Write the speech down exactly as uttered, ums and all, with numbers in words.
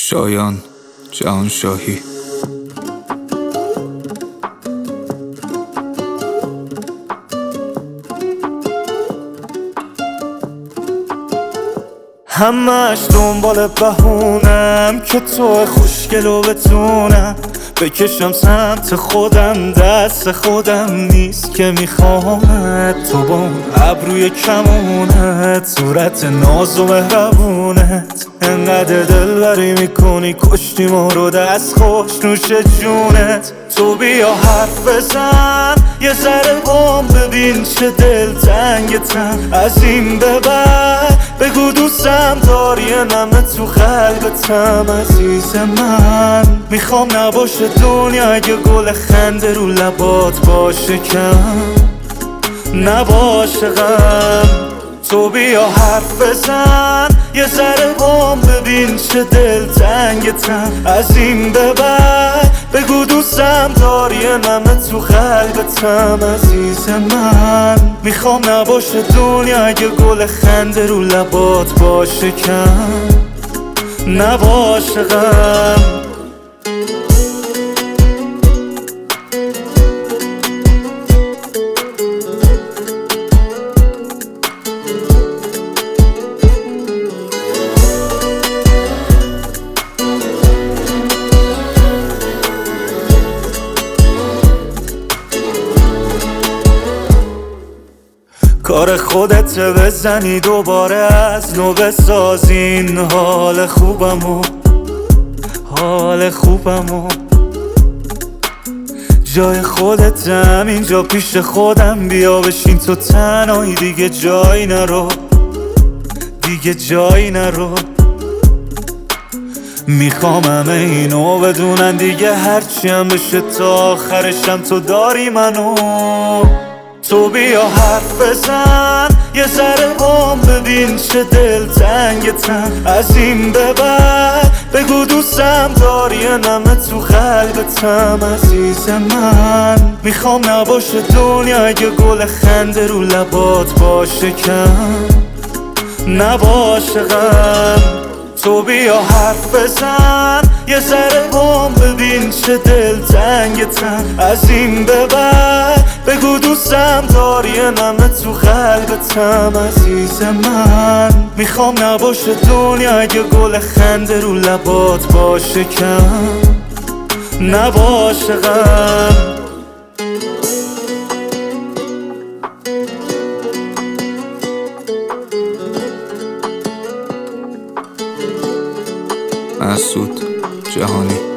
شایان جهانشاهی. همش دنبال بهونم که تو خوشگل و بتونم بکشم سمت خودم، دست خودم نیست که میخوامت. تو با اون ابروی کمونت، صورت ناز و مهربونت، انقدر دلبری میکنی کشتی ما رو، دست خوش نوش جونت. تو بیا حرف بزن یه ذره بام، ببین چه دلتنگتم. از این به بعد بگو دوستم داری، نمه تو قلبتم عزیز من. میخوام نباشه دنیا اگه گل خنده رو لبات باشه کم، نباشه غم. تو بیا حرف بزن یه ذره بام، ببین چه دلتنگتم. از این به بعد بگو دوستم داری، نمه تو قلبتم عزیز من. میخوام نباشه دنیا اگه گل خنده رو لبات باشه کم، نباشه غم. کار خودت بزنی دوباره از نو بسازین حال خوبمو، حال خوبمو. جای خودتم اینجا پیش خودم، بیا بشین تو تنهایی، دیگه جایی نرو، دیگه جایی نرو. میخوام همه اینو بدونن دیگه، هرچی هم بشه تا آخرشم تو داری منو. تو بیا حرف بزن یه ذره بام، ببین چه دلتنگتم. از این به بعد بگو دوستم داری، نمه تو قلبتم عزیز من. میخوام نباشه دنیا اگه گل خنده رو لبات باشه کم، نباشه غم. تو بیا حرف بزن یه ذره بام، ببین چه دلتنگتم. از این به بعد بگو دوستم داری، نمه تو قلبتم عزیز من. میخوام نباشه دنیا اگه گل خنده رو لبات باشه کم، نباشه غم. مسعود جهانی.